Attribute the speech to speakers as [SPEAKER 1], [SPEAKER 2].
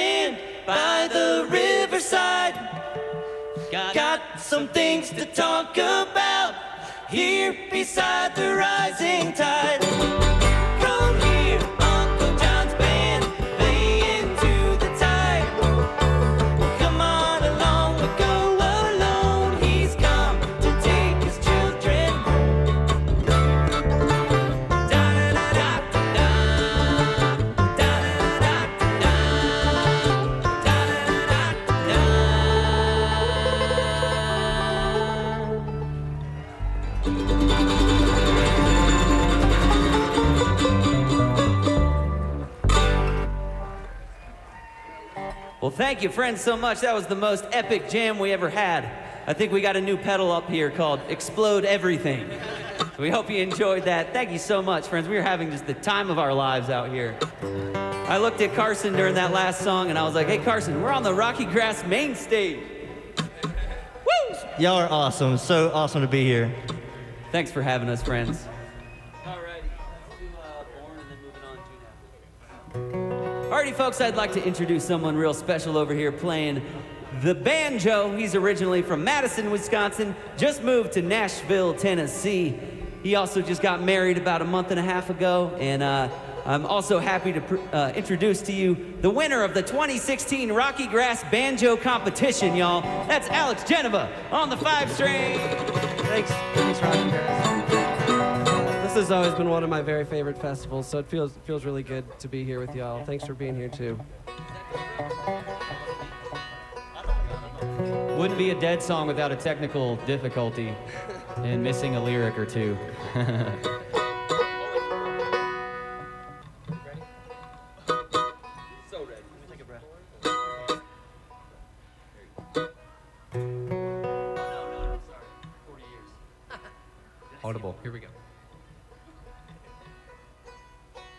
[SPEAKER 1] band by the riverside. Got some things to talk about here beside the rising tide. Come hear Uncle John's band play into the tide. Come on along, we'll go alone. He's come to take his children. Da-da-da-da-da, da-da-da-da-da, da-da-da-da-da. Well, thank you, friends, so much. That was the most epic jam we ever had. I think we got a new pedal up here called Explode Everything. We hope you enjoyed that. Thank you so much, friends. We are having just the time of our lives out here. I looked at Carson during that last song, and I was like, hey, Carson, we're on the Rocky Grass main stage. Woo!
[SPEAKER 2] Y'all are awesome. So awesome to be here.
[SPEAKER 1] Thanks for having us, friends. All righty. Let's do Born and then moving on to Now. Alrighty, folks, I'd like to introduce someone real special over here playing the banjo. He's originally from Madison, Wisconsin, just moved to Nashville, Tennessee. He also just got married about a month and a half ago, and I'm also happy to introduce to you the winner of the 2016 Rocky Grass Banjo Competition, y'all. That's Alex Geneva on the 5-string.
[SPEAKER 3] Thanks, Rocky Grass. This has always been one of my very favorite festivals, so it feels really good to be here with y'all. Thanks for being here too.
[SPEAKER 4] Wouldn't be a Dead song without a technical difficulty and missing a lyric or two.
[SPEAKER 1] So ready. Let me take a breath. No, sorry. 40 years.
[SPEAKER 5] Audible. Here we go.